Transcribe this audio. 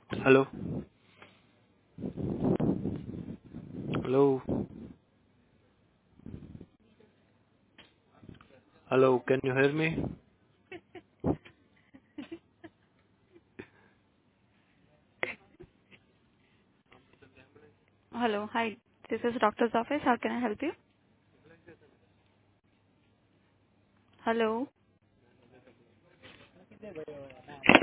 Hello? Hello? Hello, can you hear me? Hello. Hi. This is doctor's office. How can I help you? Hello.